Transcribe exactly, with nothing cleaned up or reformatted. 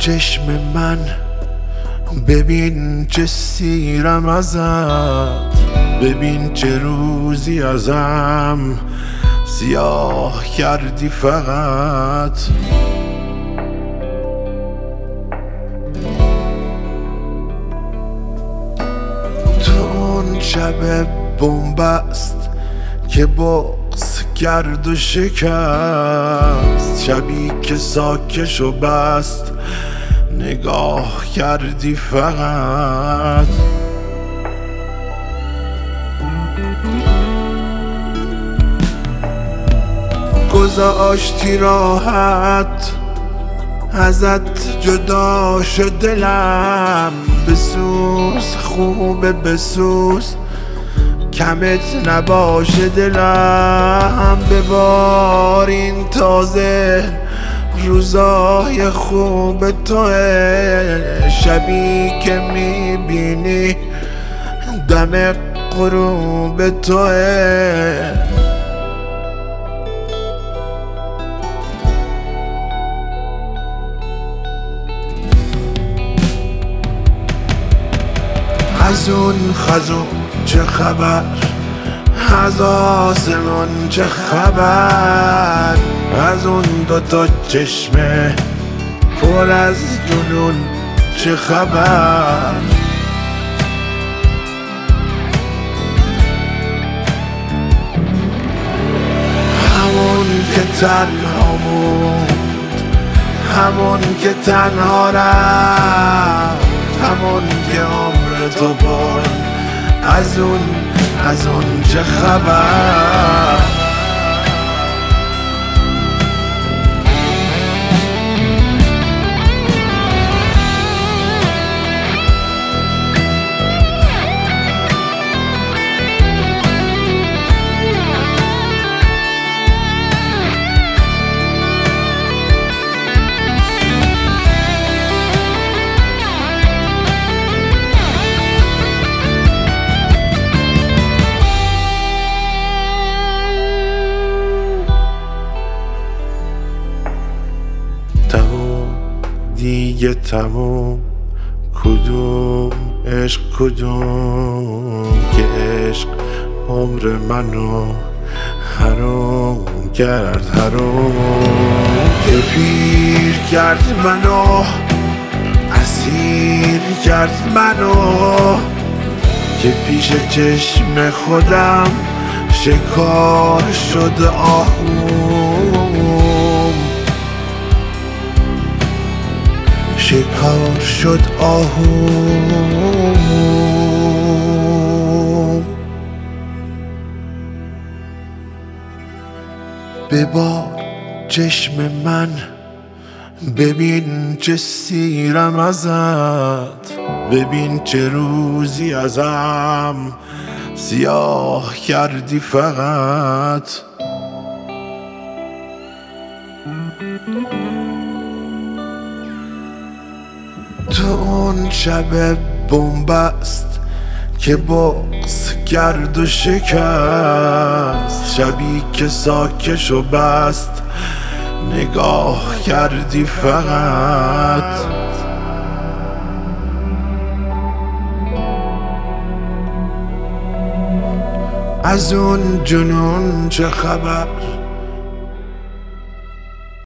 چشم من ببین چه سیرم ازت، ببین چه روزی ازم سیاه کردی فقط. تو اون شب بنبست که بغض کرد و شکست، شبی که ساکش و بست نگاه کردی فقط. گذاشتی راحت ازت جدا شد دلم، بسوز خوبه بسوز کمت نباشه دلم. ببار این تازه روزای خوب توه، شبی که میبینی دم غروب توه. از اون خزون چه خبر، از آسمون چه خبر، از اون دوتا چشمه پر از جنون چه خبر. همون که تنها موند، همون که تنها رفت، همون که عمر تو برد، از اون از اون چه خبر. تموم دیگه تموم، کدوم عشق کدوم که عشق عمر منو حرام کرد، حرام که پیر کرد منو، اسیر کرد منو، که پیش چشم خودم شکار شد آهوم، شکار شد آهوم. ببار چشم من ببین چه سیرم ازت، ببین چه روزی ازم سیاه کردی فقط. تو اون شب بنبست که بغض کرد و شکست، شبی که ساکش و بست نگاه کردی فقط. از اون جنون چه خبر،